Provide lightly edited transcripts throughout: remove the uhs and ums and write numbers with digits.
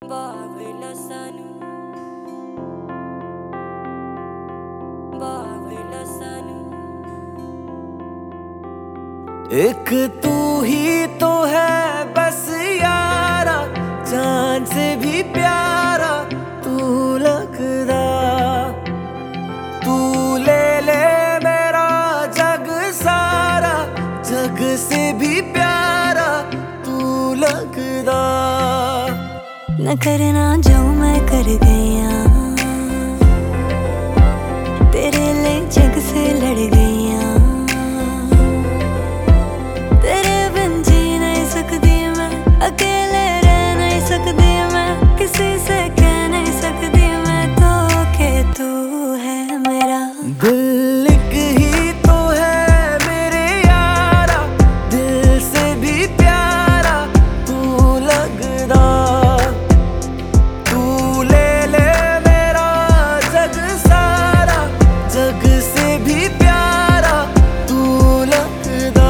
Bawilasanu, bawilasanu. एक तू ही तो है बस यारा, जान से भी प्यारा तू लगदा। तू ले ले मेरा जग सारा, जग से भी प्यारा तू लगदा। न करना जो मैं कर गया, तेरे लिए जग से लड़ गया। तेरे बिन जी नहीं सकती मैं, अकेले रह नहीं सकती मैं, किसी से कह नहीं सकती मैं तो के तू है मेरा। दिल एक ही तो है मेरे यारा, दिल से भी प्यारा तू लगदा। जग से भी प्यारा तू लगदा।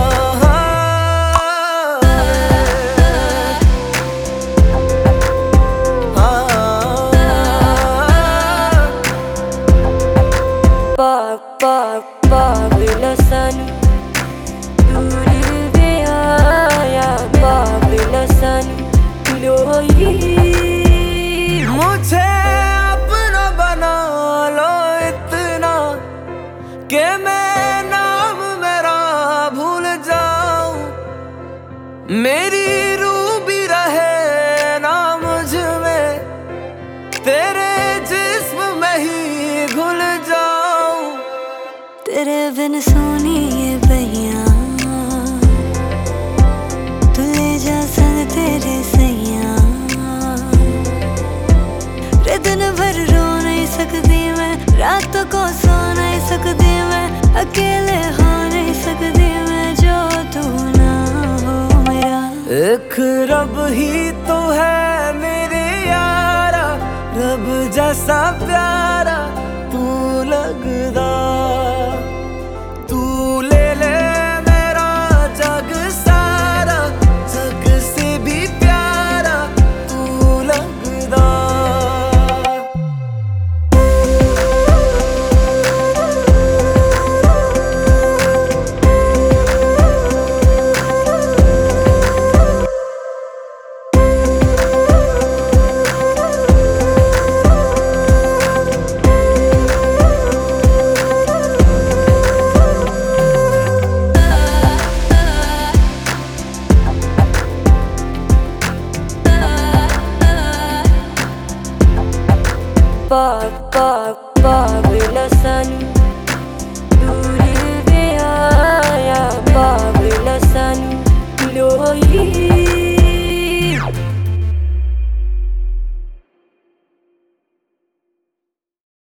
Bawilasanu, bawilasanu, मुझे अपना बना लो इतना कि मैं नाम मेरा भूल जाऊं। मेरी रूह भी रहे ना मुझ में, तेरे जिस्म में ही घुल जाऊं। तेरे बिन सोनी ये बहिया, तू ले जा संग तेरे सैया। रे दिन भर रो नहीं सकती मैं, रात को सो नहीं सकती मैं, अकेले हो नहीं सकती मैं जो तू ना हो मेरा। एक रब ही तो है मेरे यारा, रब जैसा प्यारा तू लगदा। तू ले ले मेरा जग सारा, जग से भी प्यारा तू लगदा। Bawilasanu.